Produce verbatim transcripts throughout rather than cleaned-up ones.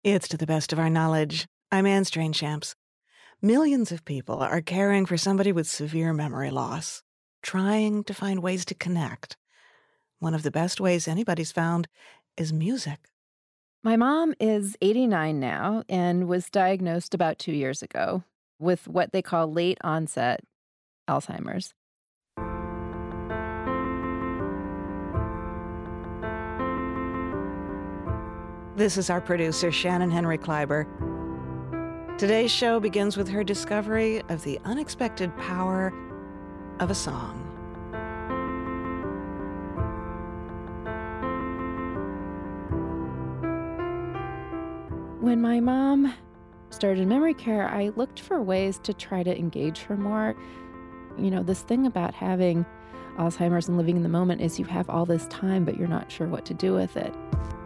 It's to the best of our knowledge. I'm Anne Strainchamps. Millions of people are caring for somebody with severe memory loss, trying to find ways to connect. One of the best ways anybody's found is music. My mom is eighty-nine now and was diagnosed about two years ago with what they call late onset Alzheimer's. This is our producer, Shannon Henry Kleiber. Today's show begins with her discovery of the unexpected power of a song. When my mom started memory care, I looked for ways to try to engage her more. You know, this thing about having Alzheimer's and living in the moment is you have all this time, but you're not sure what to do with it.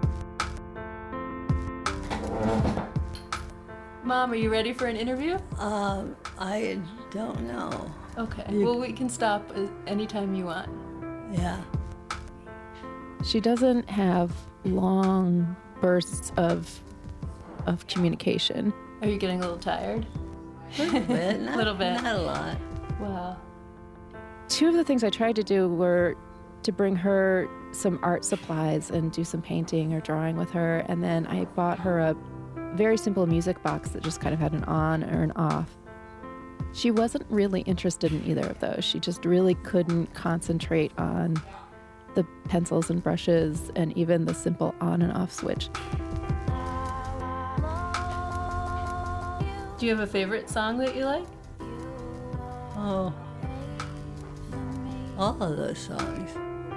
Mom, are you ready for an interview? Um, I don't know. Okay. You- Well, we can stop anytime you want. Yeah. She doesn't have long bursts of of communication. Are you getting a little tired? A little bit. Not, Little bit. Not a lot. Wow. Two of the things I tried to do were to bring her some art supplies and do some painting or drawing with her, and then I bought her a very simple music box that just kind of had an on or an off. She wasn't really interested in either of those. She just really couldn't concentrate on the pencils and brushes and even the simple on and off switch. Do you have a favorite song that you like? Oh. All of those songs.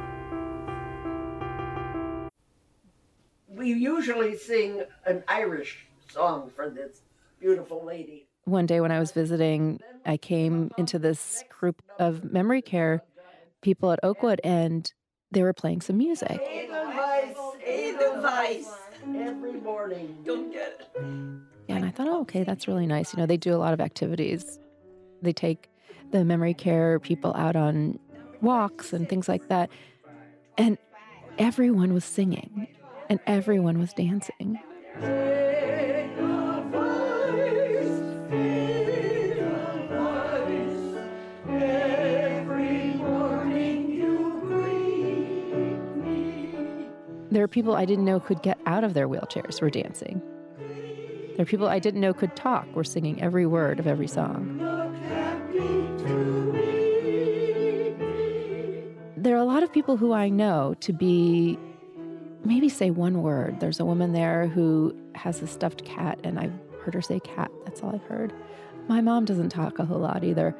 We usually sing an Irish song for this beautiful lady. One day when I was visiting, I came into this group of memory care people at Oakwood, and they were playing some music. Edelweiss, Edelweiss, every morning. Don't get it. And I thought, oh, okay, that's really nice. You know, they do a lot of activities. They take the memory care people out on walks and things like that. And everyone was singing, and everyone was dancing. There are people I didn't know could get out of their wheelchairs were dancing. There are people I didn't know could talk were singing every word of every song. There are a lot of people who I know to be, maybe say one word. There's a woman there who has a stuffed cat, and I've heard her say cat. That's all I've heard. My mom doesn't talk a whole lot either.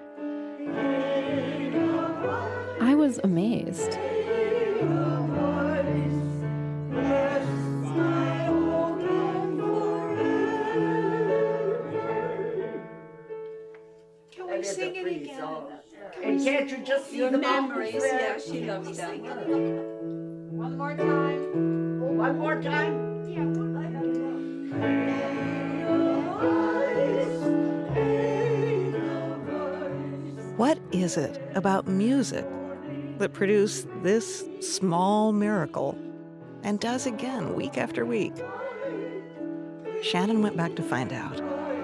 I was amazed. Can we sing it again? And can't you just see the memories? Yeah, she loves that. One more time. Oh, one more time? Yeah. What is it about music that produced this small miracle and does again week after week? Shannon went back to find out.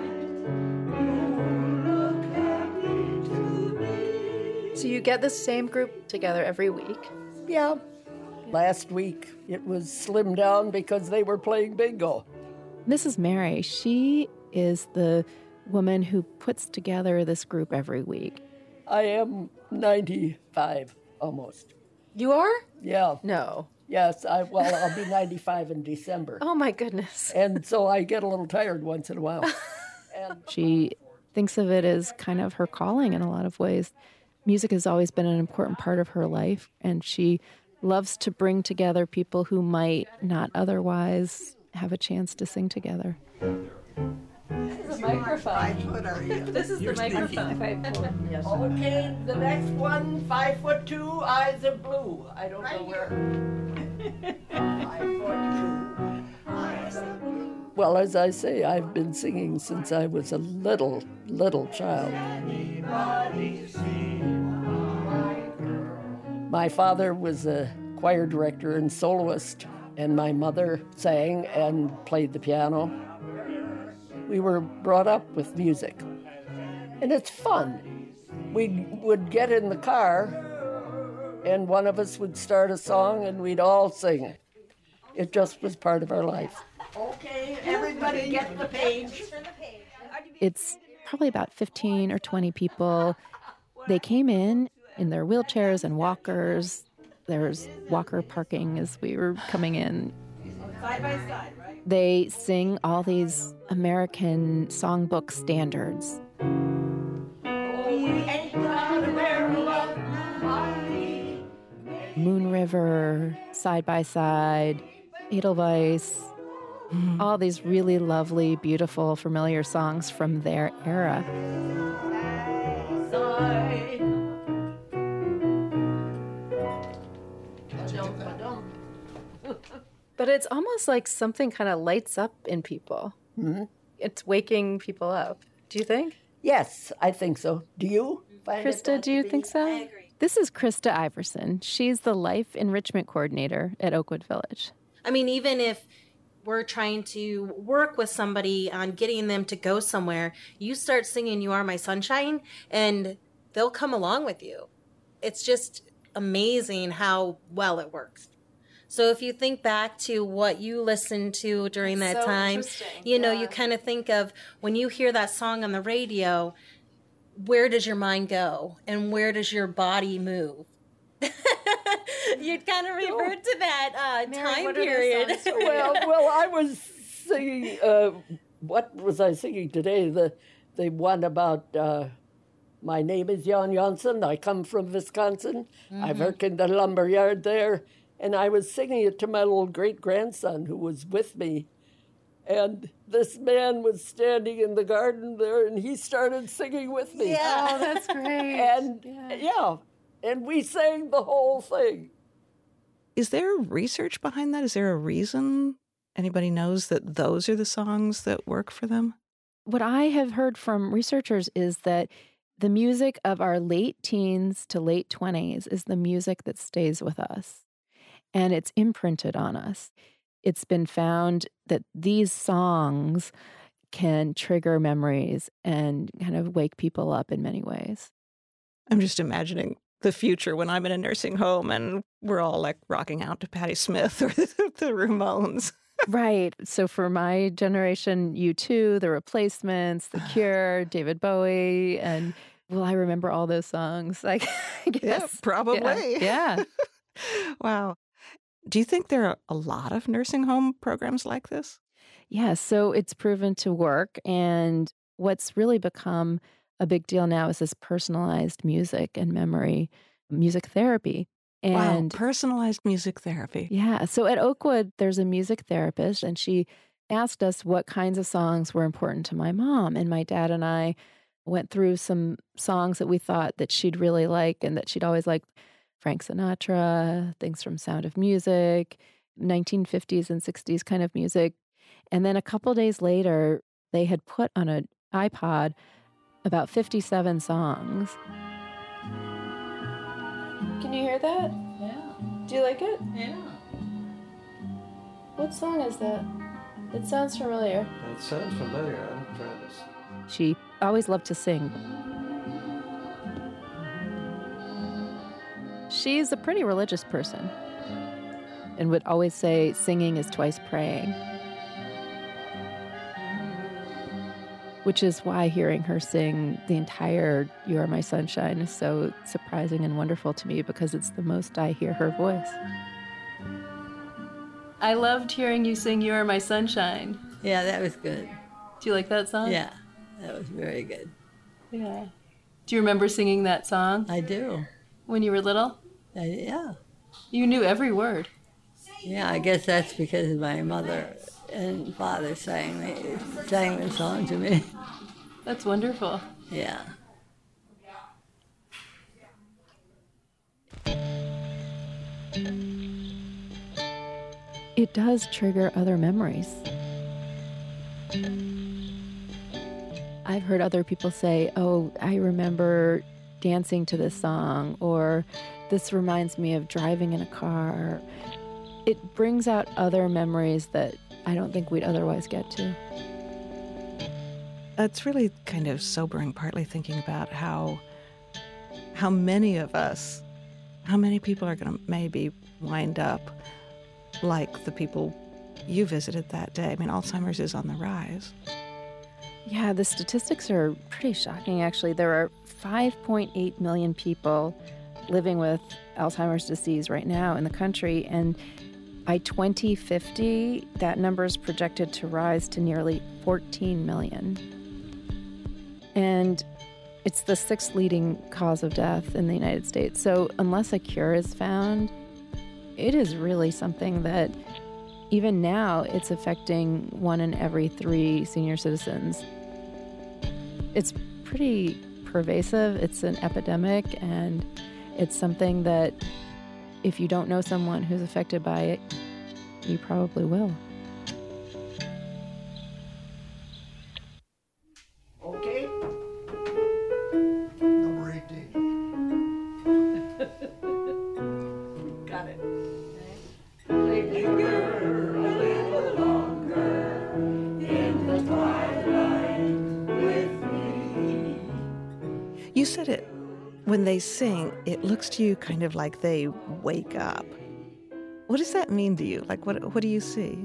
So you get the same group together every week? Yeah. Last week it was slimmed down because they were playing bingo. Missus Mary, she is the woman who puts together this group every week. I am ninety-five almost. You are? Yeah. No. Yes, I well I'll be ninety-five in December. Oh my goodness. And so I get a little tired once in a while. And She thinks of it as kind of her calling in a lot of ways. Music has always been an important part of her life, and she loves to bring together people who might not otherwise have a chance to sing together. This is a microphone. This is the microphone. Yes. Okay, the next one, five foot two, eyes of blue. I don't know where. Five foot two, eyes of blue. Well, as I say, I've been singing since I was a little, little child. My father was a choir director and soloist, and my mother sang and played the piano. We were brought up with music. And it's fun. We would get in the car, and one of us would start a song, and we'd all sing. It just was part of our life. Okay, everybody get the page. It's probably about fifteen or twenty people. They came in in their wheelchairs and walkers. There's walker parking as we were coming in. Side by side, right? They sing all these American songbook standards. Moon River, Side by Side, Edelweiss, mm. all these really lovely, beautiful, familiar songs from their era. But it's almost like something kind of lights up in people. Mm-hmm. It's waking people up. Do you think? Yes, I think so. Do you? Find Krista, do you think so? I agree. This is Krista Iverson. She's the Life Enrichment Coordinator at Oakwood Village. I mean, even if we're trying to work with somebody on getting them to go somewhere, you start singing You Are My Sunshine, and they'll come along with you. It's just amazing how well it works. So if you think back to what you listened to during that so time, you know, yeah. you kind of think of when you hear that song on the radio, where does your mind go and where does your body move? You'd kind of revert to that uh, Mary, time what are those period. songs? well, well, I was singing, uh, what was I singing today? The, the one about, uh, my name is Jan Janssen, I come from Wisconsin, mm-hmm. I work in the lumber yard there, and I was singing it to my little great-grandson who was with me. And this man was standing in the garden there, and he started singing with me. Yeah. Oh, that's great. And, yeah. yeah, and we sang the whole thing. Is there research behind that? Is there a reason anybody knows that those are the songs that work for them? What I have heard from researchers is that the music of our late teens to late twenties is the music that stays with us, and it's imprinted on us. It's been found that these songs can trigger memories and kind of wake people up in many ways. I'm just imagining the future when I'm in a nursing home and we're all like rocking out to Patti Smith or the Ramones. Right. So for my generation, U two, The Replacements, The Cure, David Bowie, and will I remember all those songs? Like, I guess. Yeah, probably. Yeah. yeah. Wow. Do you think there are a lot of nursing home programs like this? Yeah, so it's proven to work. And what's really become a big deal now is this personalized music and memory, music therapy. And wow, personalized music therapy. Yeah, so at Oakwood, there's a music therapist, and she asked us what kinds of songs were important to my mom. And my dad and I went through some songs that we thought that she'd really like and that she'd always liked. Frank Sinatra, things from Sound of Music, nineteen fifties and sixties kind of music. And then a couple days later, they had put on an iPod about fifty-seven songs. Can you hear that? Yeah. Do you like it? Yeah. What song is that? It sounds familiar. It sounds familiar. I'm trying to see. She always loved to sing. She's a pretty religious person and would always say singing is twice praying, which is why hearing her sing the entire You Are My Sunshine is so surprising and wonderful to me, because it's the most I hear her voice. I loved hearing you sing You Are My Sunshine. Yeah, that was good. Do you like that song? Yeah, that was very good. Yeah. Do you remember singing that song I do. when you were little? I, yeah. You knew every word. Yeah, I guess that's because my mother and father sang me, sang the song to me. That's wonderful. Yeah. It does trigger other memories. I've heard other people say, oh, I remember dancing to this song, or this reminds me of driving in a car. It brings out other memories that I don't think we'd otherwise get to. It's really kind of sobering, partly thinking about how how many of us, how many people are going to maybe wind up like the people you visited that day. I mean, Alzheimer's is on the rise. Yeah, the statistics are pretty shocking, actually. There are five point eight million people living with Alzheimer's disease right now in the country, and by twenty fifty, that number is projected to rise to nearly fourteen million. And it's the sixth leading cause of death in the United States. So unless a cure is found, it is really something that even now it's affecting one in every three senior citizens. It's pretty pervasive. It's an epidemic, and it's something that if you don't know someone who's affected by it, you probably will. Okay. Number eighteen. Got it. Linger a little longer in the twilight with me. You said it. When they sing, it looks to you kind of like they wake up. What does that mean to you? Like, what what do you see?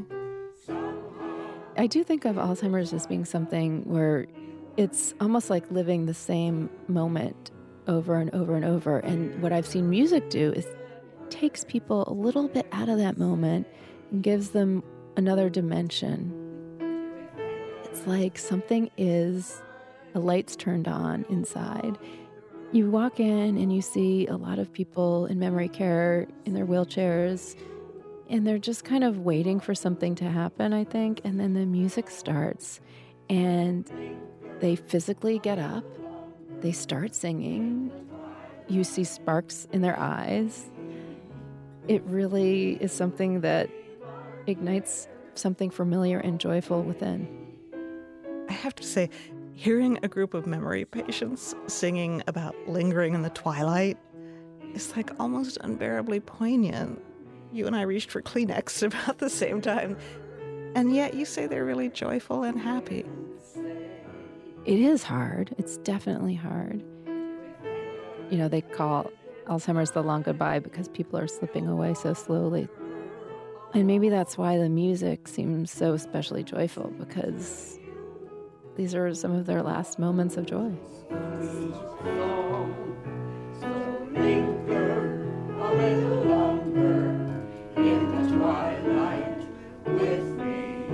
I do think of Alzheimer's as being something where it's almost like living the same moment over and over and over. And what I've seen music do is takes people a little bit out of that moment and gives them another dimension. It's like something is, a light's turned on inside. You walk in and you see a lot of people in memory care in their wheelchairs, and they're just kind of waiting for something to happen, I think, and then the music starts, and they physically get up, they start singing, you see sparks in their eyes. It really is something that ignites something familiar and joyful within. I have to say, hearing a group of memory patients singing about lingering in the twilight is like almost unbearably poignant. You and I reached for Kleenex about the same time, and yet you say they're really joyful and happy. It is hard. It's definitely hard. You know, they call Alzheimer's the long goodbye because people are slipping away so slowly. And maybe that's why the music seems so especially joyful, because these are some of their last moments of joy. So, so linger a little longer in the twilight with me.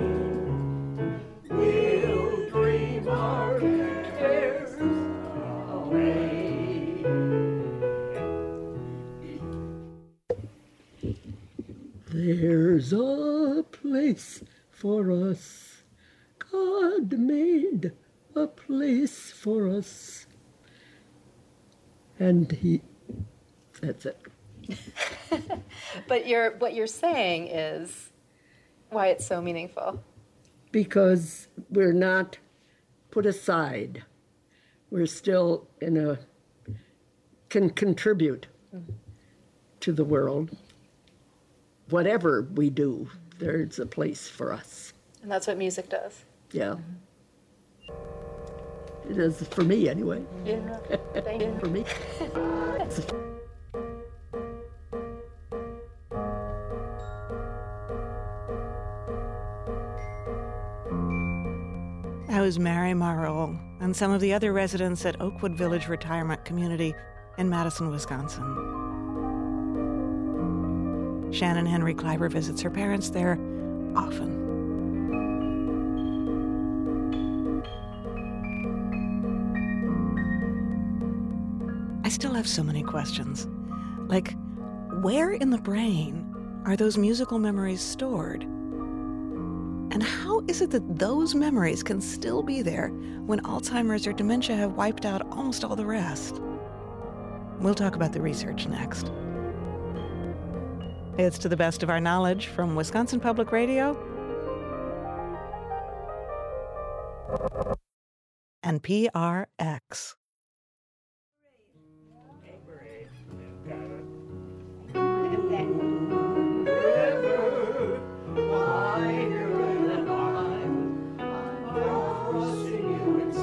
We'll dream our cares away. There's a place for us. God made a place for us. And he, that's it. But you're, what you're saying is why it's so meaningful. Because we're not put aside. We're still in a, can contribute mm-hmm. to the world. Whatever we do, there's a place for us. And that's what music does. Yeah. It is for me, anyway. Yeah. Thank you. For me. That was Mary Marole and some of the other residents at Oakwood Village Retirement Community in Madison, Wisconsin. Shannon Henry Kleiber visits her parents there often. I still have so many questions. Like, where in the brain are those musical memories stored? And how is it that those memories can still be there when Alzheimer's or dementia have wiped out almost all the rest? We'll talk about the research next. It's To the Best of Our Knowledge from Wisconsin Public Radio and P R X. Wider than I'm, I'm crossing you in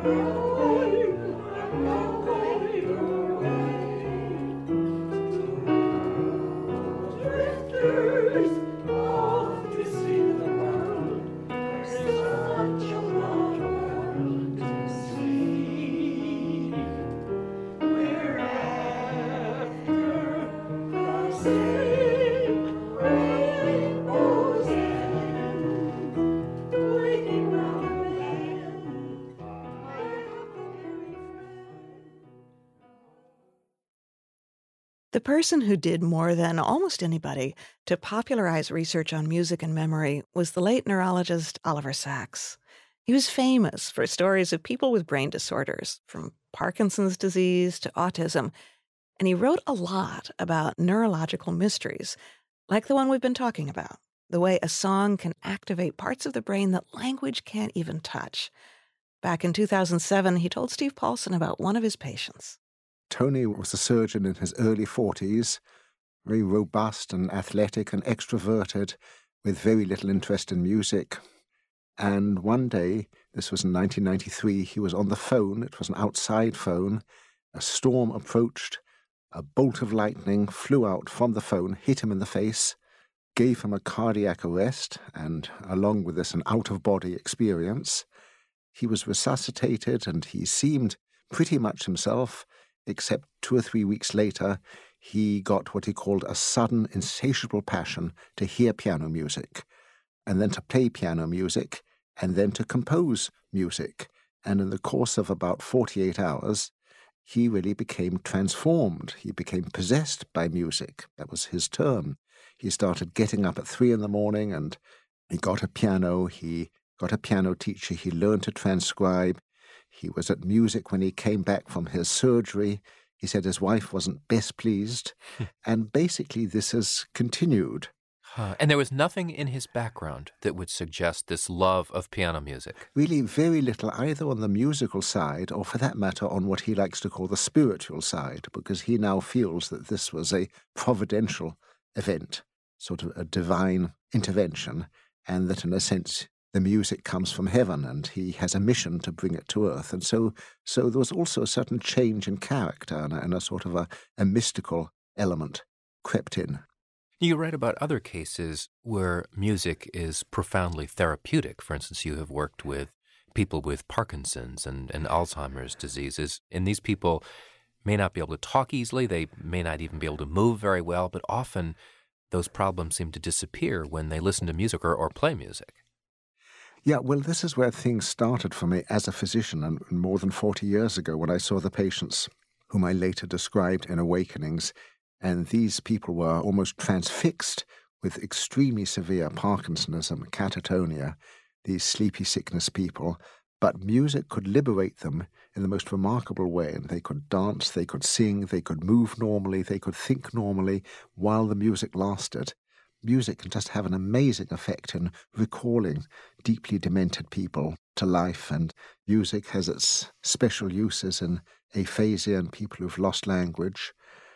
The person who did more than almost anybody to popularize research on music and memory was the late neurologist Oliver Sacks. He was famous for stories of people with brain disorders, from Parkinson's disease to autism, and he wrote a lot about neurological mysteries, like the one we've been talking about, the way a song can activate parts of the brain that language can't even touch. Back in two thousand seven, he told Steve Paulson about one of his patients. Tony was a surgeon in his early forties, very robust and athletic and extroverted, with very little interest in music. And one day, this was in nineteen ninety-three, he was on the phone. It was an outside phone. A storm approached. A bolt of lightning flew out from the phone, hit him in the face, gave him a cardiac arrest, and along with this, an out-of-body experience. He was resuscitated, and he seemed pretty much himself, except two or three weeks later, he got what he called a sudden, insatiable passion to hear piano music, and then to play piano music, and then to compose music. And in the course of about forty-eight hours, he really became transformed. He became possessed by music. That was his term. He started getting up at three in the morning, and he got a piano. He got a piano teacher. He learned to transcribe. He was at music when he came back from his surgery. He said his wife wasn't best pleased. And basically this has continued. Huh. And there was nothing in his background that would suggest this love of piano music? Really very little, either on the musical side or, for that matter, on what he likes to call the spiritual side, because he now feels that this was a providential event, sort of a divine intervention, and that in a sense the music comes from heaven, and he has a mission to bring it to earth. And so so there was also a certain change in character, and a, and a sort of a, a mystical element crept in. You write about other cases where music is profoundly therapeutic. For instance, you have worked with people with Parkinson's and, and Alzheimer's diseases, and these people may not be able to talk easily, they may not even be able to move very well, but often those problems seem to disappear when they listen to music or, or play music. Yeah, well, this is where things started for me as a physician, and more than forty years ago when I saw the patients whom I later described in Awakenings, and these people were almost transfixed with extremely severe Parkinsonism, catatonia, these sleepy sickness people, but music could liberate them in the most remarkable way, and they could dance, they could sing, they could move normally, they could think normally while the music lasted. Music can just have an amazing effect in recalling deeply demented people to life, and music has its special uses in aphasia and people who've lost language,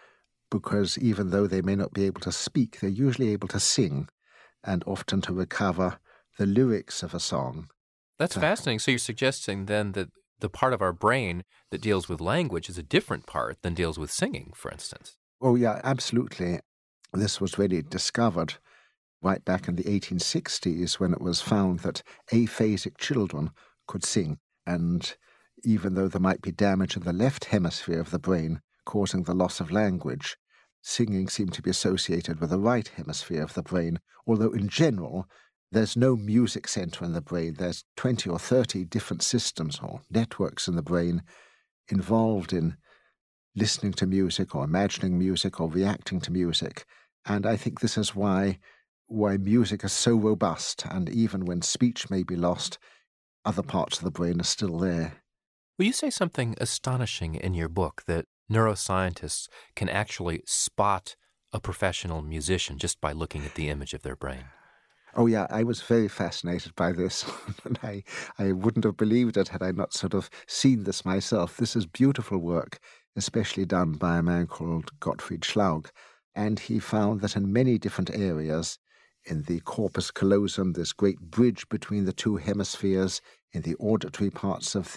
because even though they may not be able to speak, they're usually able to sing, and often to recover the lyrics of a song. That's so fascinating. So you're suggesting then that the part of our brain that deals with language is a different part than deals with singing, for instance. Oh, yeah, absolutely. This was really discovered right back in the eighteen sixties when it was found that aphasic children could sing. And even though there might be damage in the left hemisphere of the brain causing the loss of language, singing seemed to be associated with the right hemisphere of the brain, although in general there's no music center in the brain. There's twenty or thirty different systems or networks in the brain involved in listening to music or imagining music or reacting to music. And I think this is why why music is so robust, and even when speech may be lost, other parts of the brain are still there. Well, you say something astonishing in your book, that neuroscientists can actually spot a professional musician just by looking at the image of their brain. Oh, yeah, I was very fascinated by this, and I, I wouldn't have believed it had I not sort of seen this myself. This is beautiful work, especially done by a man called Gottfried Schlaug, and he found that in many different areas, in the corpus callosum, this great bridge between the two hemispheres, in the auditory parts of the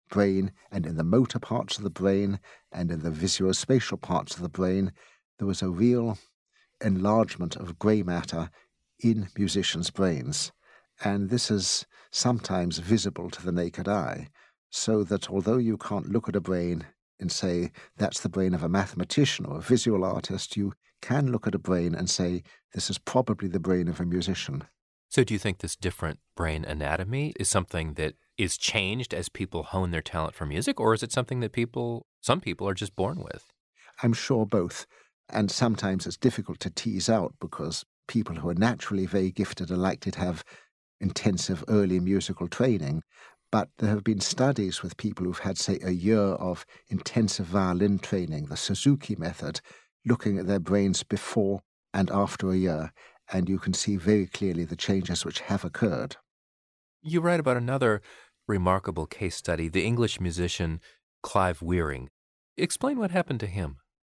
brain and in the motor parts of the brain and in the visuospatial parts of the brain, there was a real enlargement of grey matter in musicians' brains. And this is sometimes visible to the naked eye, so that although you can't look at a brain and say that's the brain of a mathematician or a visual artist, you can look at a brain and say this is probably the brain of a musician. So do you think this different brain anatomy is something that is changed as people hone their talent for music, or is it something that people, some people are just born with? I'm sure both. And sometimes it's difficult to tease out because people who are naturally very gifted are likely to have intensive early musical training. But there have been studies with people who've had, say, a year of intensive violin training, the Suzuki method, looking at their brains before and after a year, and you can see very clearly the changes which have occurred. You write about another remarkable case study, the English musician Clive Wearing. Explain what happened to him.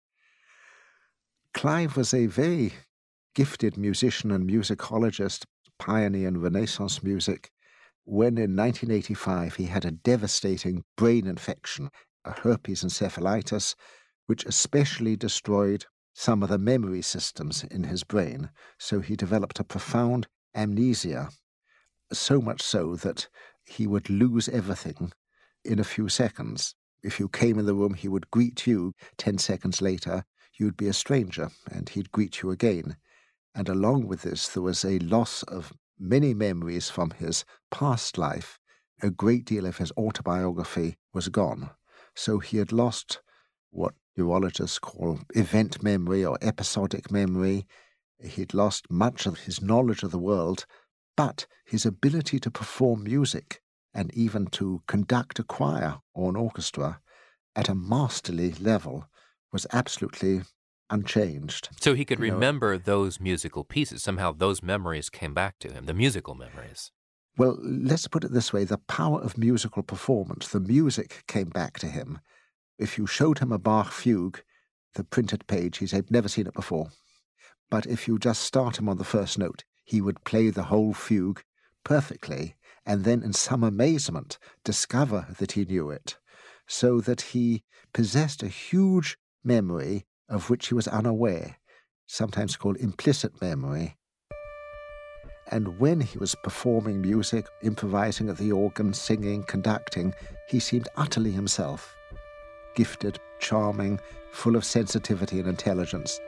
Clive was a very gifted musician and musicologist, pioneer in Renaissance music, when in nineteen eighty-five he had a devastating brain infection, a herpes encephalitis, which especially destroyed some of the memory systems in his brain. So he developed a profound amnesia, so much so that he would lose everything in a few seconds. If you came in the room, he would greet you. Ten seconds later, you'd be a stranger, and he'd greet you again. And along with this, there was a loss of many memories from his past life. A great deal of his autobiography was gone. So he had lost what neurologists call event memory or episodic memory. He'd lost much of his knowledge of the world, but his ability to perform music and even to conduct a choir or an orchestra at a masterly level was absolutely unchanged. So he could You know, remember those musical pieces. Somehow those memories came back to him, the musical memories. Well, let's put it this way. The power of musical performance, the music came back to him. If you showed him a Bach fugue, the printed page, he'd say, "I've never seen it before." But if you just start him on the first note, he would play the whole fugue perfectly, and then in some amazement discover that he knew it, so that he possessed a huge memory of which he was unaware, sometimes called implicit memory. And when he was performing music, improvising at the organ, singing, conducting, he seemed utterly himself, gifted, charming, full of sensitivity and intelligence.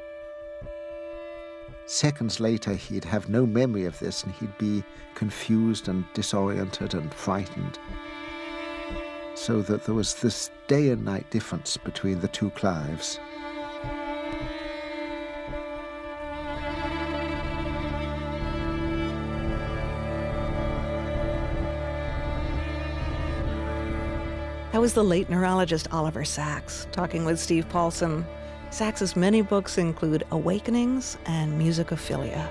Seconds later, he'd have no memory of this, and he'd be confused and disoriented and frightened. So that there was this day and night difference between the two Clives. That was the late neurologist Oliver Sacks talking with Steve Paulson. Sacks's many books include Awakenings and Musicophilia.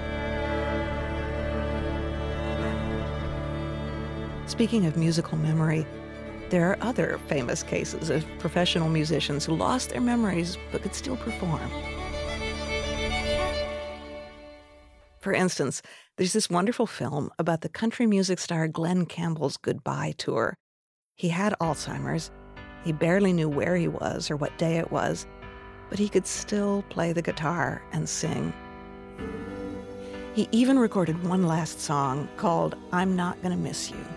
Speaking of musical memory, there are other famous cases of professional musicians who lost their memories but could still perform. For instance, there's this wonderful film about the country music star Glen Campbell's goodbye tour. He had Alzheimer's. He barely knew where he was or what day it was, but he could still play the guitar and sing. He even recorded one last song called I'm Not Gonna Miss You.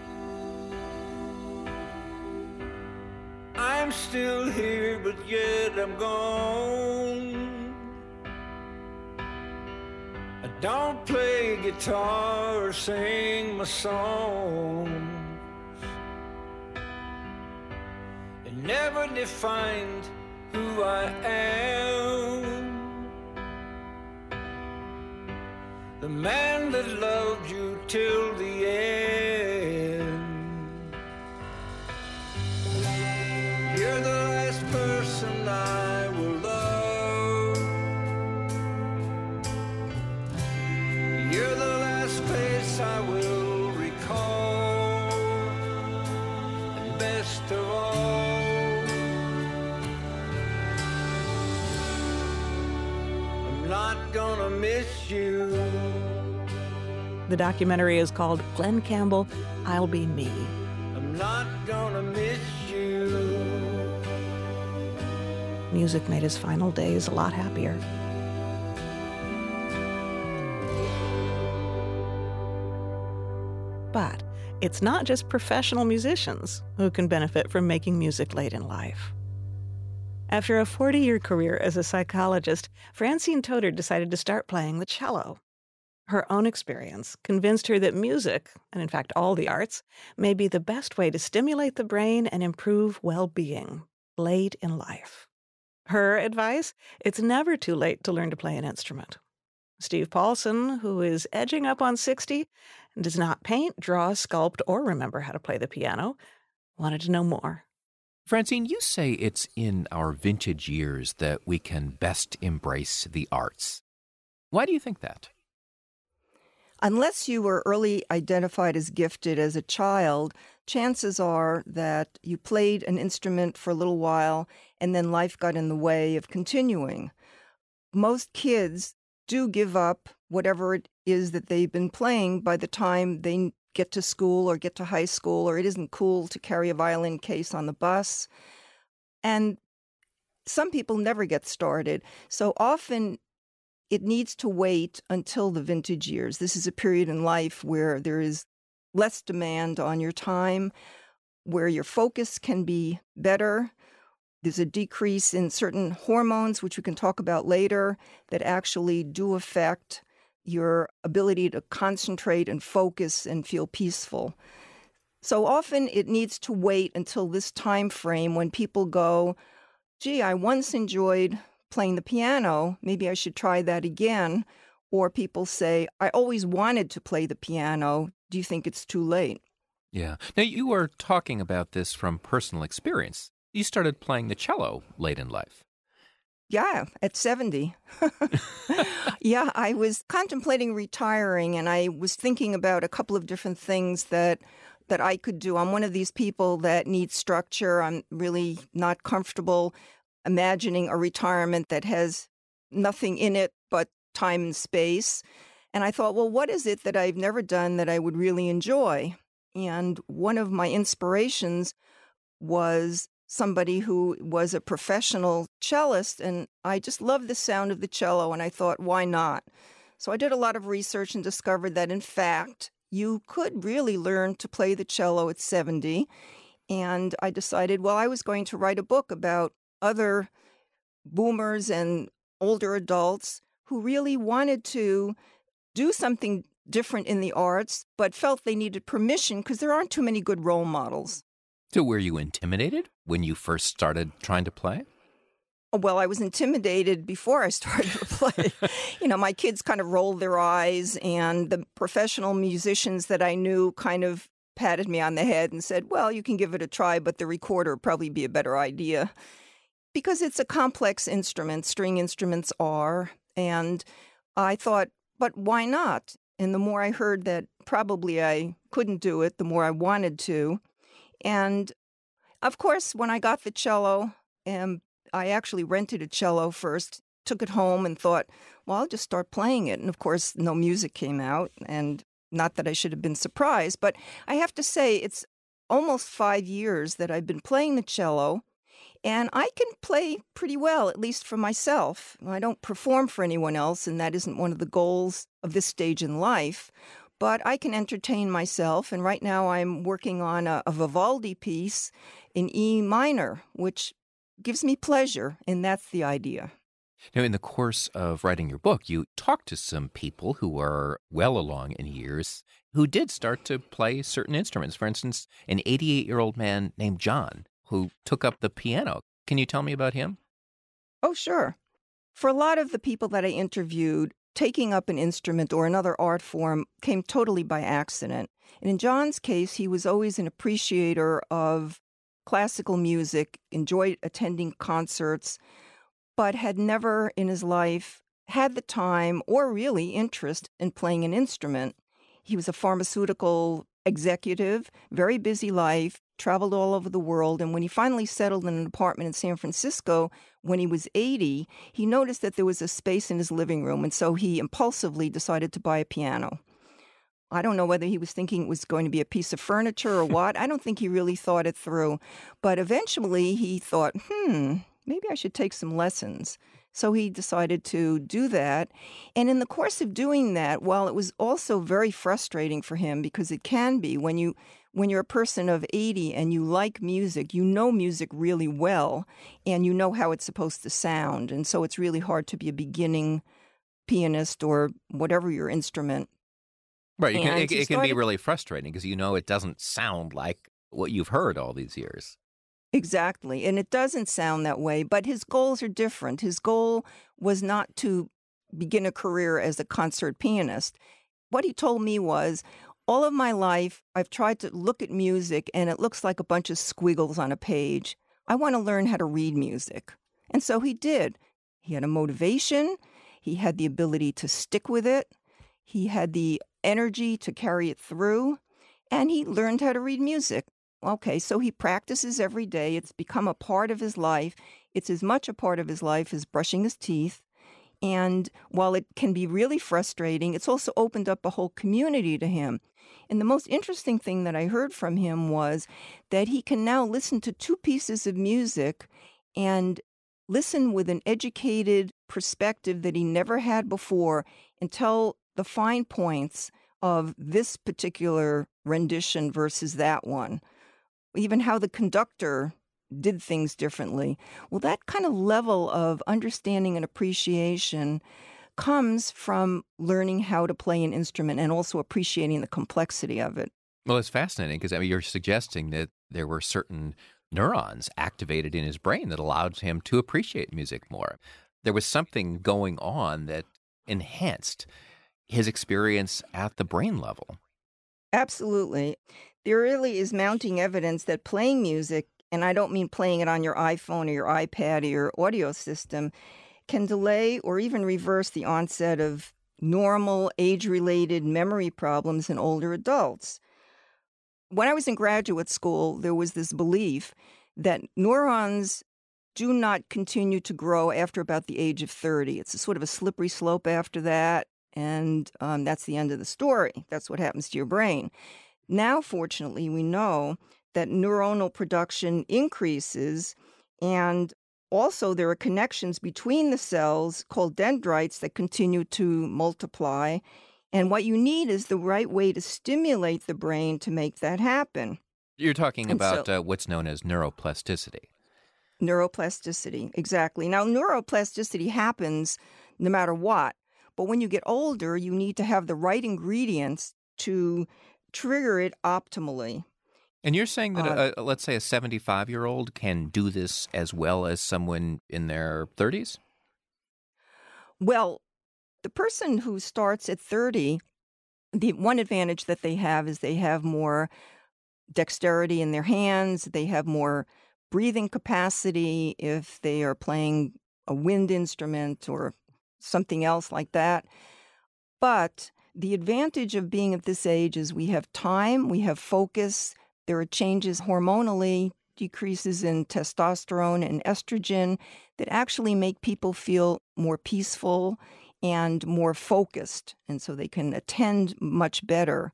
I'm still here, but yet I'm gone. I don't play guitar or sing my songs. It never defined who I am. The man that loved you till the end. You're the last person I will love. You're the last face I will recall. And best of all, not gonna miss you. The documentary is called Glen Campbell, I'll Be Me. I'm not gonna miss you. Music made his final days a lot happier. But it's not just professional musicians who can benefit from making music late in life. After a forty-year career as a psychologist, Francine Toder decided to start playing the cello. Her own experience convinced her that music, and in fact all the arts, may be the best way to stimulate the brain and improve well-being late in life. Her advice? It's never too late to learn to play an instrument. Steve Paulson, who is edging up on sixty and does not paint, draw, sculpt, or remember how to play the piano, wanted to know more. Francine, you say it's in our vintage years that we can best embrace the arts. Why do you think that? Unless you were early identified as gifted as a child, chances are that you played an instrument for a little while and then life got in the way of continuing. Most kids do give up whatever it is that they've been playing by the time they get to school or get to high school, or it isn't cool to carry a violin case on the bus. And some people never get started. So often it needs to wait until the vintage years. This is a period in life where there is less demand on your time, where your focus can be better. There's a decrease in certain hormones, which we can talk about later, that actually do affect your ability to concentrate and focus and feel peaceful. So often it needs to wait until this time frame when people go, gee, I once enjoyed playing the piano, maybe I should try that again. Or people say, I always wanted to play the piano. Do you think it's too late? Yeah. Now, you were talking about this from personal experience. You started playing the cello late in life. Yeah, at seventy. Yeah, I was contemplating retiring, and I was thinking about a couple of different things that that I could do. I'm one of these people that needs structure. I'm really not comfortable imagining a retirement that has nothing in it but time and space. And I thought, well, what is it that I've never done that I would really enjoy? And one of my inspirations was somebody who was a professional cellist, and I just loved the sound of the cello, and I thought, why not? So I did a lot of research and discovered that, in fact, you could really learn to play the cello at seventy, and I decided, well, I was going to write a book about other boomers and older adults who really wanted to do something different in the arts, but felt they needed permission because there aren't too many good role models. So were you intimidated when you first started trying to play? Well, I was intimidated before I started to play. You know, my kids kind of rolled their eyes, and the professional musicians that I knew kind of patted me on the head and said, well, you can give it a try, but the recorder would probably be a better idea. Because it's a complex instrument, string instruments are. And I thought, but why not? And the more I heard that probably I couldn't do it, the more I wanted to. And, of course, when I got the cello, um, I actually rented a cello first, took it home and thought, well, I'll just start playing it. And, of course, no music came out, and not that I should have been surprised. But I have to say it's almost five years that I've been playing the cello, and I can play pretty well, at least for myself. I don't perform for anyone else, and that isn't one of the goals of this stage in life. But I can entertain myself, and right now I'm working on a, a Vivaldi piece in E minor, which gives me pleasure, and that's the idea. Now, in the course of writing your book, you talked to some people who are well along in years who did start to play certain instruments. For instance, an eighty-eight-year-old man named John who took up the piano. Can you tell me about him? Oh, sure. For a lot of the people that I interviewed, taking up an instrument or another art form came totally by accident. And in John's case, he was always an appreciator of classical music, enjoyed attending concerts, but had never in his life had the time or really interest in playing an instrument. He was a pharmaceutical executive, very busy life, traveled all over the world, and when he finally settled in an apartment in San Francisco when he was eighty, he noticed that there was a space in his living room, and so he impulsively decided to buy a piano. I don't know whether he was thinking it was going to be a piece of furniture or what. I don't think he really thought it through. But eventually he thought, hmm, maybe I should take some lessons. So he decided to do that. And in the course of doing that, while it was also very frustrating for him, because it can be when you when you're a person of eighty and you like music, you know music really well, and you know how it's supposed to sound. And so it's really hard to be a beginning pianist or whatever your instrument. Right. You can, And it, he it can be started- really frustrating because you know it doesn't sound like what you've heard all these years. Exactly. And it doesn't sound that way, but his goals are different. His goal was not to begin a career as a concert pianist. What he told me was, all of my life, I've tried to look at music and it looks like a bunch of squiggles on a page. I want to learn how to read music. And so he did. He had a motivation. He had the ability to stick with it. He had the energy to carry it through. And he learned how to read music. Okay, so he practices every day. It's become a part of his life. It's as much a part of his life as brushing his teeth. And while it can be really frustrating, it's also opened up a whole community to him. And the most interesting thing that I heard from him was that he can now listen to two pieces of music and listen with an educated perspective that he never had before and tell the fine points of this particular rendition versus that one. Even how the conductor did things differently. Well, that kind of level of understanding and appreciation comes from learning how to play an instrument and also appreciating the complexity of it. Well, it's fascinating because I mean, you're suggesting that there were certain neurons activated in his brain that allowed him to appreciate music more. There was something going on that enhanced his experience at the brain level. Absolutely. There really is mounting evidence that playing music, and I don't mean playing it on your iPhone or your iPad or your audio system, can delay or even reverse the onset of normal age-related memory problems in older adults. When I was in graduate school, there was this belief that neurons do not continue to grow after about the age of thirty. It's a sort of a slippery slope after that, and um, that's the end of the story. That's what happens to your brain. Now, fortunately, we know that neuronal production increases, and also there are connections between the cells called dendrites that continue to multiply. And what you need is the right way to stimulate the brain to make that happen. You're talking And about so- uh, what's known as neuroplasticity. Neuroplasticity, exactly. Now, neuroplasticity happens no matter what. But when you get older, you need to have the right ingredients to trigger it optimally. And you're saying that, Uh, a, a, let's say, a seventy-five-year-old can do this as well as someone in their thirties? Well, the person who starts at thirty, the one advantage that they have is they have more dexterity in their hands. They have more breathing capacity if they are playing a wind instrument or something else like that. But the advantage of being at this age is we have time, we have focus. There are changes hormonally, decreases in testosterone and estrogen that actually make people feel more peaceful and more focused, and so they can attend much better.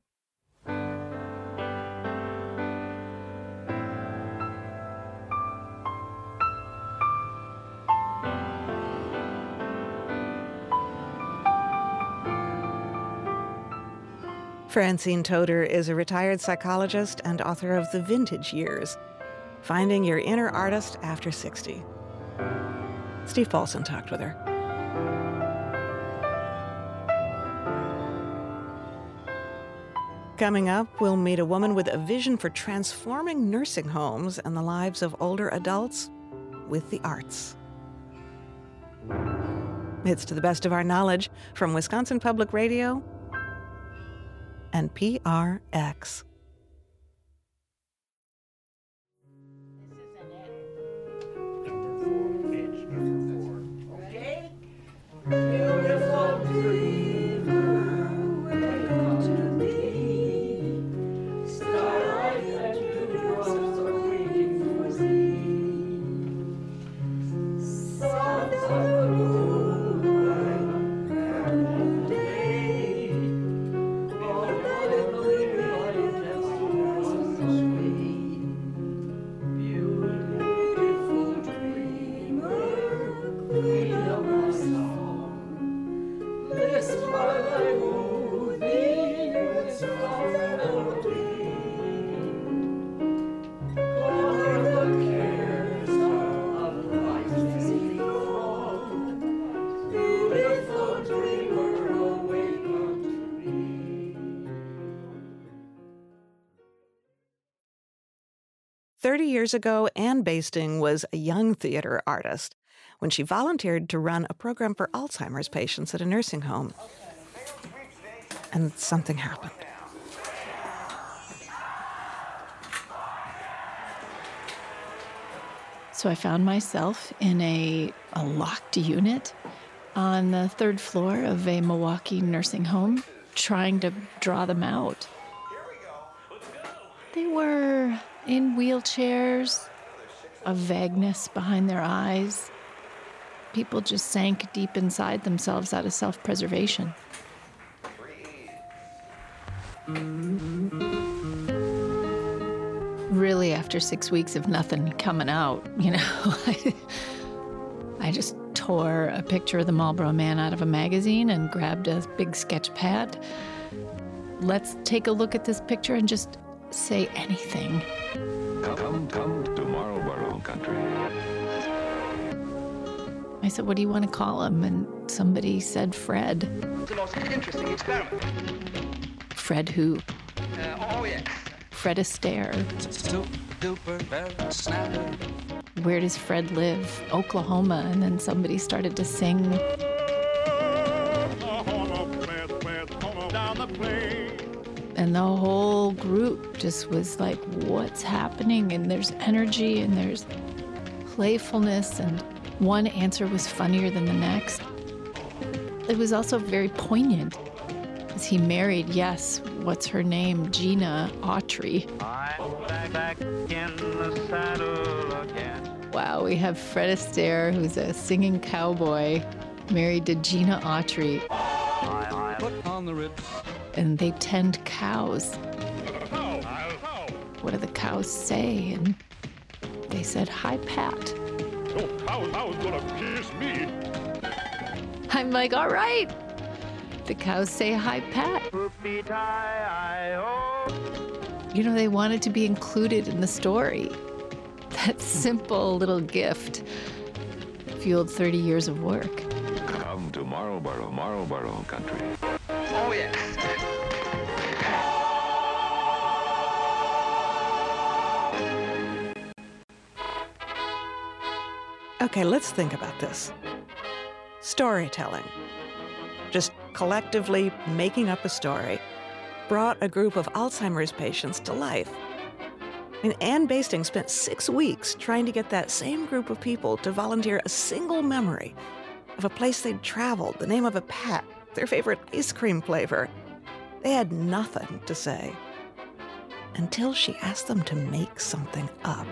Francine Toder is a retired psychologist and author of The Vintage Years, Finding Your Inner Artist After sixty. Steve Paulson talked with her. Coming up, we'll meet a woman with a vision for transforming nursing homes and the lives of older adults with the arts. It's To the Best of Our Knowledge from Wisconsin Public Radio and P R X. Okay? Beautiful dreamer, wake to thee. Starlight and dewdrops are waiting for thee. Sounds of the moonlight and the day. All that thirty years ago, Anne Basting was a young theater artist when she volunteered to run a program for Alzheimer's patients at a nursing home. And something happened. So I found myself in a, a locked unit on the third floor of a Milwaukee nursing home, trying to draw them out. They were in wheelchairs, a vagueness behind their eyes. People just sank deep inside themselves out of self-preservation. Really, after six weeks of nothing coming out, you know, I, I just tore a picture of the Marlboro Man out of a magazine and grabbed a big sketch pad. Let's take a look at this picture and just say anything. Come, come to Marlboro Country. I said, what do you want to call him? And somebody said Fred. It's the most interesting experiment. Fred who? Uh, oh, yes. Fred Astaire. Super duper very snapper. Where does Fred live? Oklahoma. And then somebody started to sing. And the whole group just was like, what's happening? And there's energy and there's playfulness, and one answer was funnier than the next. It was also very poignant. Is he married? Yes. What's her name? Gina Autry. I'm back, back in the saddle again. Wow, we have Fred Astaire, who's a singing cowboy, married to Gina Autry. Put on the ribs. And they tend cows. What do the cows say? And they said, hi, Pat. Oh, how, how's gonna kiss me? I'm like, all right. The cows say, hi, Pat. You know, they wanted to be included in the story. That simple little gift fueled thirty years of work. Come to Marlboro, Marlboro Country. Oh, yes. Okay, let's think about this. Storytelling. Just collectively making up a story brought a group of Alzheimer's patients to life. And Anne Basting spent six weeks trying to get that same group of people to volunteer a single memory of a place they'd traveled, the name of a pet, their favorite ice cream flavor. They had nothing to say until she asked them to make something up.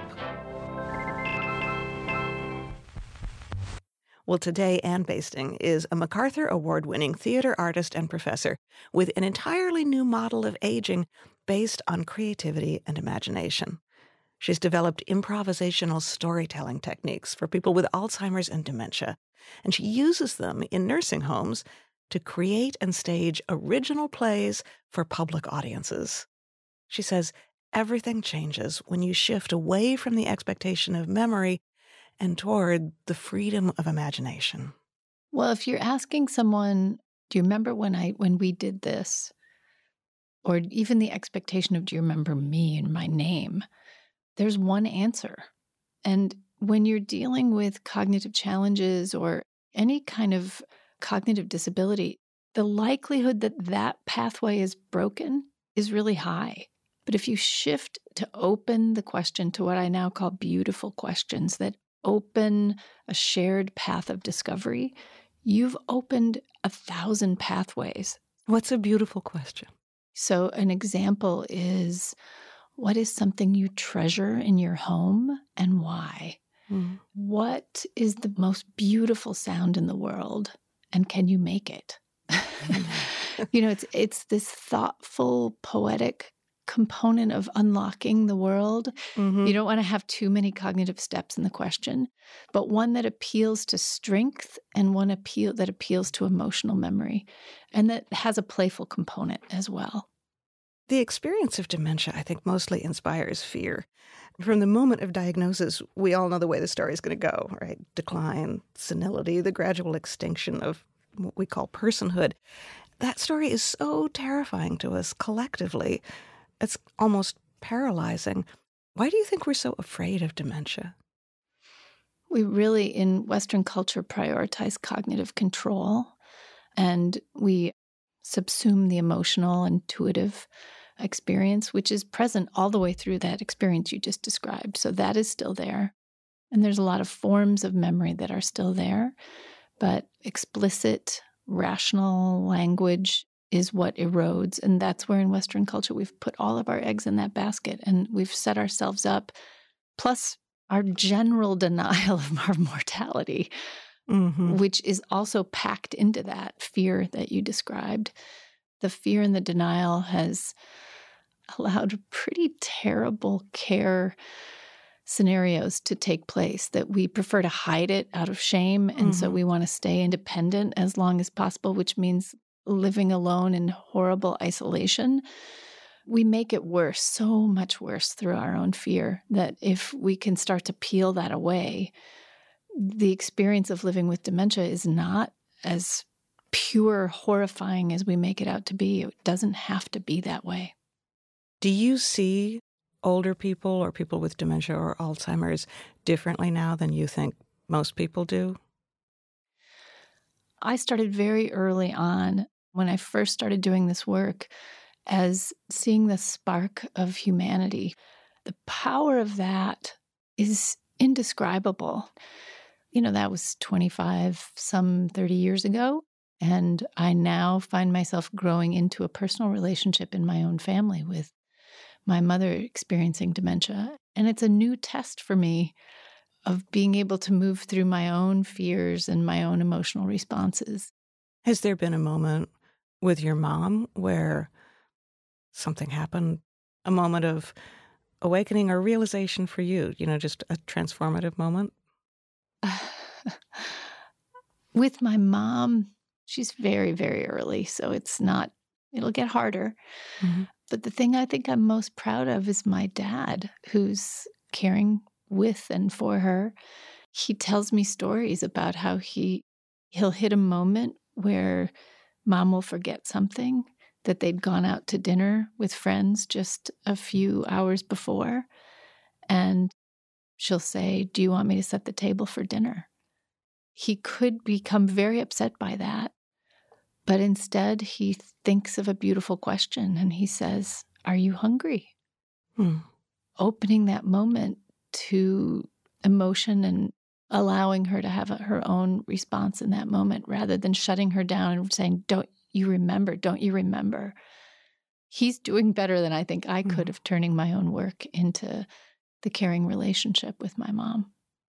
Well, today, Anne Basting is a MacArthur Award-winning theater artist and professor with an entirely new model of aging based on creativity and imagination. She's developed improvisational storytelling techniques for people with Alzheimer's and dementia, and she uses them in nursing homes to create and stage original plays for public audiences. She says everything changes when you shift away from the expectation of memory and toward the freedom of imagination. Well, if you're asking someone, do you remember when I when we did this? Or even the expectation of, do you remember me and my name? There's one answer. And when you're dealing with cognitive challenges or any kind of cognitive disability, the likelihood that that pathway is broken is really high. But if you shift to open the question to what I now call beautiful questions that open a shared path of discovery, you've opened a thousand pathways. What's a beautiful question? So an example is, what is something you treasure in your home and why? Mm. What is the most beautiful sound in the world and can you make it? You know, it's it's this thoughtful, poetic component of unlocking the world. Mm-hmm. You don't want to have too many cognitive steps in the question, but one that appeals to strength and one appeal that appeals to emotional memory and that has a playful component as well. The experience of dementia, I think, mostly inspires fear. From the moment of diagnosis, we all know the way the story is going to go, right? Decline, senility, the gradual extinction of what we call personhood. That story is so terrifying to us collectively. It's almost paralyzing. Why do you think we're so afraid of dementia? We really, in Western culture, prioritize cognitive control, and we subsume the emotional, intuitive experience, which is present all the way through that experience you just described. So that is still there. And there's a lot of forms of memory that are still there, but explicit, rational language is what erodes. And that's where in Western culture we've put all of our eggs in that basket, and we've set ourselves up, plus our general denial of our mortality, mm-hmm. which is also packed into that fear that you described. The fear and the denial has allowed pretty terrible care scenarios to take place, that we prefer to hide it out of shame. And mm-hmm. so we want to stay independent as long as possible, which means living alone in horrible isolation. We make it worse, so much worse through our own fear, that if we can start to peel that away, the experience of living with dementia is not as pure, horrifying as we make it out to be. It doesn't have to be that way. Do you see older people or people with dementia or Alzheimer's differently now than you think most people do? I started very early on, when I first started doing this work, as seeing the spark of humanity. The power of that is indescribable. You know, that was twenty-five, some thirty years ago. And I now find myself growing into a personal relationship in my own family with my mother experiencing dementia. And it's a new test for me of being able to move through my own fears and my own emotional responses. Has there been a moment with your mom where something happened, a moment of awakening or realization for you, you know, just a transformative moment? With my mom, she's very, very early, so it's not, it'll get harder. Mm-hmm. But the thing I think I'm most proud of is my dad, who's caring with and for her. He tells me stories about how he, he'll hit a moment where mom will forget something, that they'd gone out to dinner with friends just a few hours before. And she'll say, "Do you want me to set the table for dinner?" He could become very upset by that. But instead, he thinks of a beautiful question and he says, "Are you hungry?" Hmm. Opening that moment to emotion and allowing her to have a, her own response in that moment, rather than shutting her down and saying, "Don't you remember? Don't you remember?" He's doing better than I think I could of turning my own work into the caring relationship with my mom.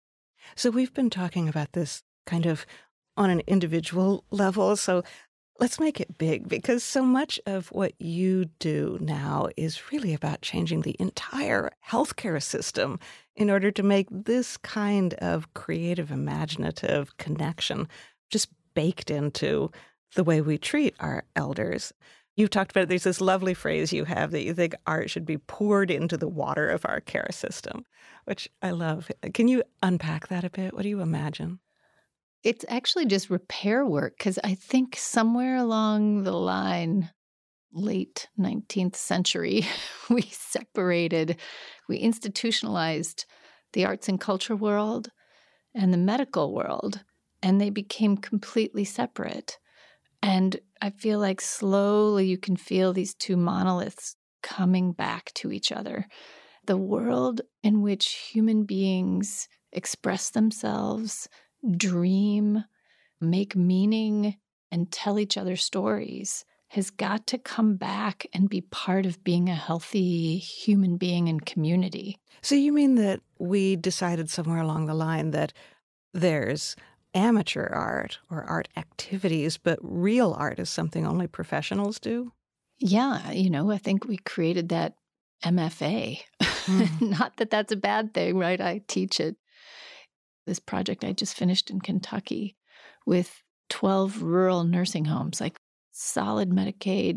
So we've been talking about this kind of on an individual level. So let's make it big, because so much of what you do now is really about changing the entire healthcare system in order to make this kind of creative, imaginative connection just baked into the way we treat our elders. You've talked about it. There's this lovely phrase you have that you think art should be poured into the water of our care system, which I love. Can you unpack that a bit? What do you imagine? It's actually just repair work, because I think somewhere along the line, late nineteenth century, we separated, we institutionalized the arts and culture world and the medical world, and they became completely separate. And I feel like slowly you can feel these two monoliths coming back to each other. The world in which human beings express themselves, dream, make meaning, and tell each other stories has got to come back and be part of being a healthy human being and community. So you mean that we decided somewhere along the line that there's amateur art or art activities, but real art is something only professionals do? Yeah, you know, I think we created that M F A. Mm. Not that that's a bad thing, right? I teach it. This project I just finished in Kentucky with twelve rural nursing homes, like solid Medicaid.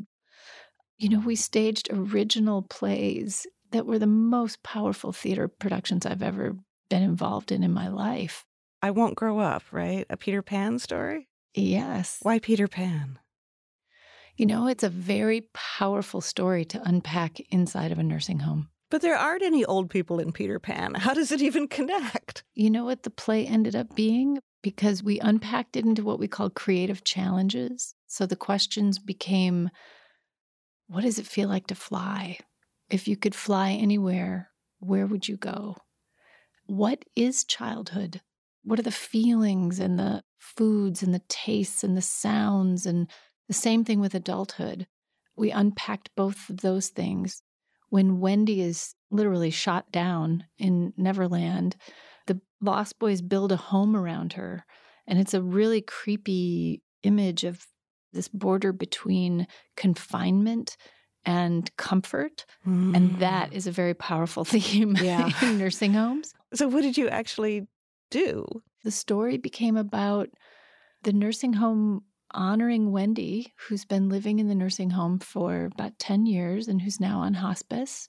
You know, we staged original plays that were the most powerful theater productions I've ever been involved in in my life. I Won't Grow Up, right? A Peter Pan story? Yes. Why Peter Pan? You know, it's a very powerful story to unpack inside of a nursing home. But there aren't any old people in Peter Pan. How does it even connect? You know what the play ended up being? Because we unpacked it into what we call creative challenges. So the questions became, what does it feel like to fly? If you could fly anywhere, where would you go? What is childhood? What are the feelings and the foods and the tastes and the sounds? And the same thing with adulthood. We unpacked both of those things. When Wendy is literally shot down in Neverland, the Lost Boys build a home around her. And it's a really creepy image of this border between confinement and comfort. Mm. And that is a very powerful theme yeah. in nursing homes. So what did you actually do? The story became about the nursing home honoring Wendy, who's been living in the nursing home for about ten years and who's now on hospice,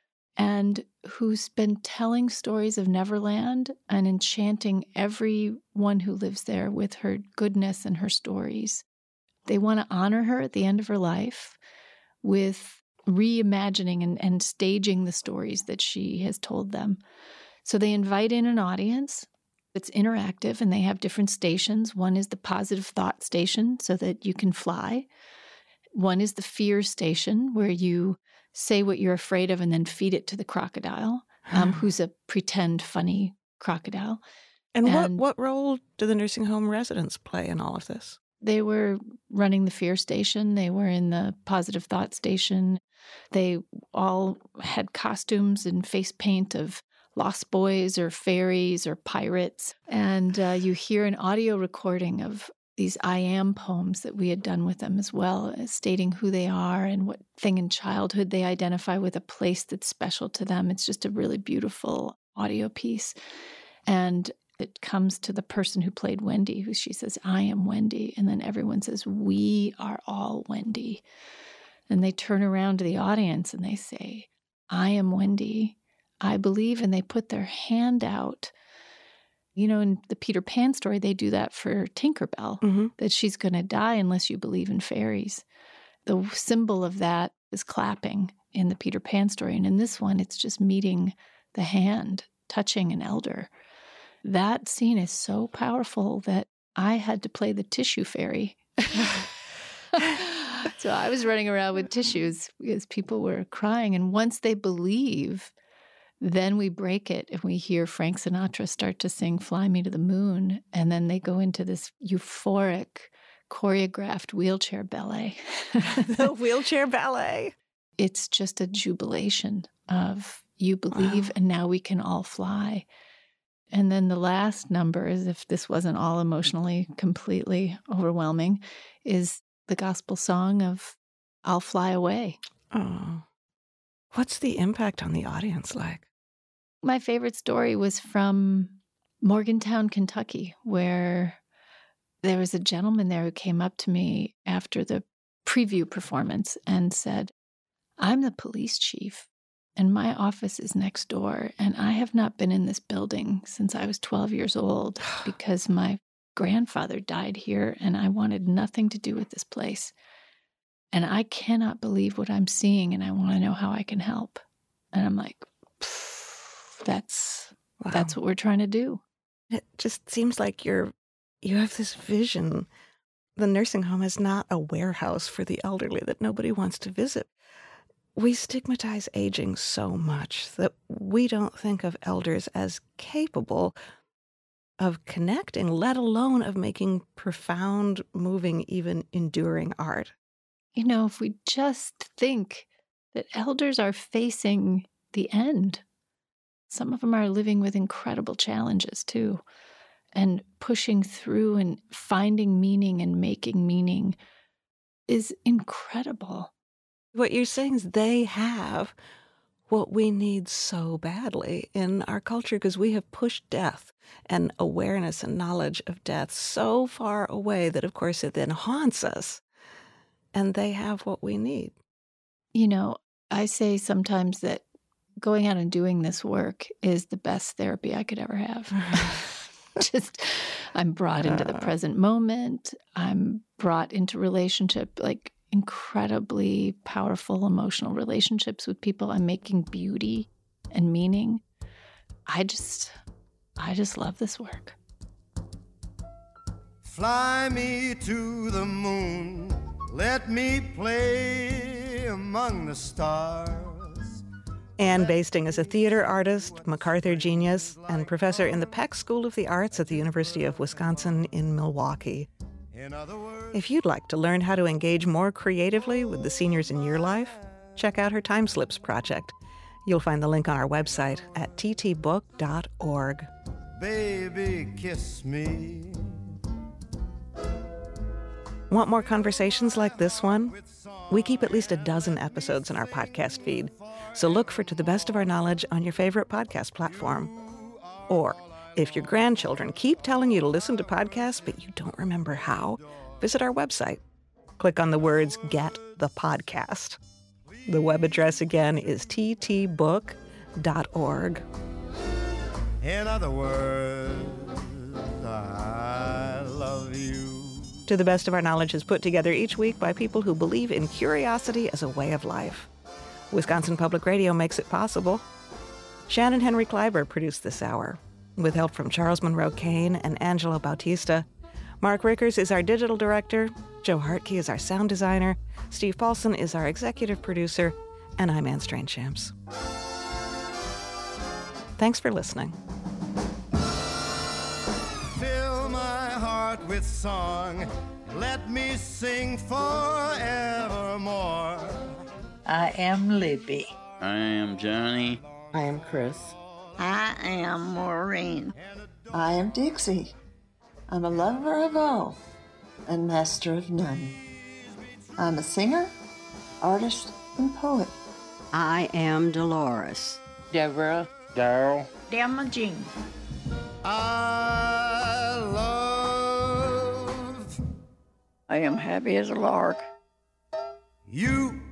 and who's been telling stories of Neverland and enchanting everyone who lives there with her goodness and her stories. They want to honor her at the end of her life with reimagining and, and staging the stories that she has told them. So they invite in an audience. It's interactive, and they have different stations. One is the positive thought station so that you can fly. One is the fear station where you say what you're afraid of and then feed it to the crocodile, um, who's a pretend funny crocodile. And, and what, what role do the nursing home residents play in all of this? They were running the fear station. They were in the positive thought station. They all had costumes and face paint of Lost Boys or fairies or pirates. And uh, you hear an audio recording of these I am poems that we had done with them as well, stating who they are and what thing in childhood they identify with, a place that's special to them. It's just a really beautiful audio piece. And it comes to the person who played Wendy, who she says, I am Wendy. And then everyone says, we are all Wendy. And they turn around to the audience and they say, I am Wendy. I believe, and they put their hand out. You know, in the Peter Pan story, they do that for Tinkerbell, mm-hmm. that she's going to die unless you believe in fairies. The symbol of that is clapping in the Peter Pan story. And in this one, it's just meeting the hand, touching an elder. That scene is so powerful that I had to play the tissue fairy. So I was running around with tissues because people were crying. And once they believe, then we break it and we hear Frank Sinatra start to sing Fly Me to the Moon. And then they go into this euphoric, choreographed wheelchair ballet. The wheelchair ballet. It's just a jubilation of you believe, wow. And now we can all fly. And then the last number, as if this wasn't all emotionally completely overwhelming, is the gospel song of I'll Fly Away. Oh. What's the impact on the audience like? My favorite story was from Morgantown, Kentucky, where there was a gentleman there who came up to me after the preview performance and said, I'm the police chief, and my office is next door, and I have not been in this building since I was twelve years old because my grandfather died here, and I wanted nothing to do with this place. And I cannot believe what I'm seeing, and I want to know how I can help. And I'm like, that's wow. that's what we're trying to do. It just seems like you're you have this vision. The nursing home is not a warehouse for the elderly that nobody wants to visit. We stigmatize aging so much that we don't think of elders as capable of connecting, let alone of making profound, moving, even enduring art. You know, if we just think that elders are facing the end, some of them are living with incredible challenges too, and pushing through and finding meaning and making meaning is incredible. What you're saying is they have what we need so badly in our culture because we have pushed death and awareness and knowledge of death so far away that, of course, it then haunts us. And they have what we need. You know, I say sometimes that going out and doing this work is the best therapy I could ever have. Just, I'm brought into the present moment. I'm brought into relationship. Like, incredibly powerful emotional relationships with people. I'm making beauty and meaning. I just, I just love this work. Fly me to the moon, let me play among the stars. Anne Basting is a theater artist, MacArthur genius, and professor in the Peck School of the Arts at the University of Wisconsin in Milwaukee. If you'd like to learn how to engage more creatively with the seniors in your life, check out her Time Slips project. You'll find the link on our website at t t book dot org. Baby, kiss me. Want more conversations like this one? We keep at least a dozen episodes in our podcast feed, so look for To the Best of Our Knowledge on your favorite podcast platform. Or, if your grandchildren keep telling you to listen to podcasts but you don't remember how, visit our website. Click on the words Get the Podcast. The web address again is t t book dot org. In other words, I love you. To the Best of Our Knowledge is put together each week by people who believe in curiosity as a way of life. Wisconsin Public Radio makes it possible. Shannon Henry Kleiber produced this hour, with help from Charles Monroe Kane and Angelo Bautista. Mark Rickers is our digital director. Joe Hartke is our sound designer. Steve Paulson is our executive producer. And I'm Anne Strange-Shamps. Thanks for listening. Fill my heart with song, let me sing forevermore. I am Libby. I am Johnny. I am Chris. I am Maureen. I am Dixie. I'm a lover of all and master of none. I'm a singer, artist, and poet. I am Dolores. Deborah. Daryl. Emma Jean. I love. I am happy as a lark. You.